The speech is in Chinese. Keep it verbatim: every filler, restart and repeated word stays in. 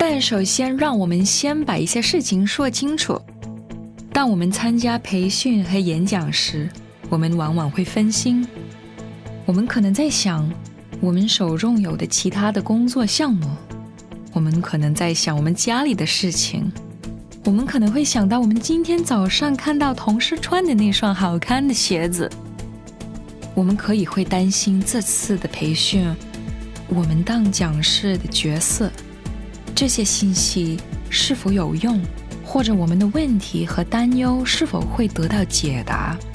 但首先让我们先把一些事情说清楚。当我们参加培训和演讲时，我们往往会分心。我们可能在想我们手中有的其他的工作项目，我们可能在想我们家里的事情，我们可能会想到我们今天早上看到同事穿的那双好看的鞋子。我们可以会担心这次的培训，我们当讲师的角色，这些信息是否有用，或者我们的问题和担忧是否会得到解答。